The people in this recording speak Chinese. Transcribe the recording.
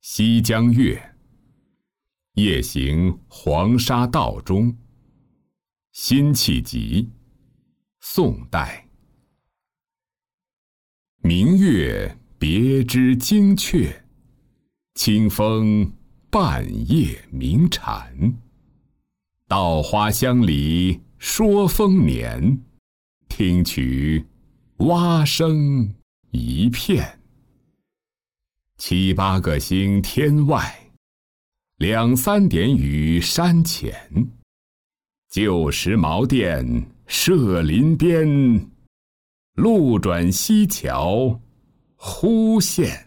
西江月，夜行黄沙道中。辛弃疾，宋代。明月别枝惊鹊，清风半夜鸣蝉。稻花香里说丰年，听取蛙声一片。七八个星天外，两三点雨山前。旧时茅店社林边，路转溪桥忽见